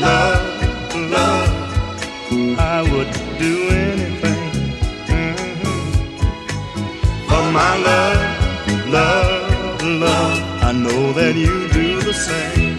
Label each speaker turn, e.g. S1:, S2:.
S1: love, love, I would do anything for my love, love, love. I know that you do the same.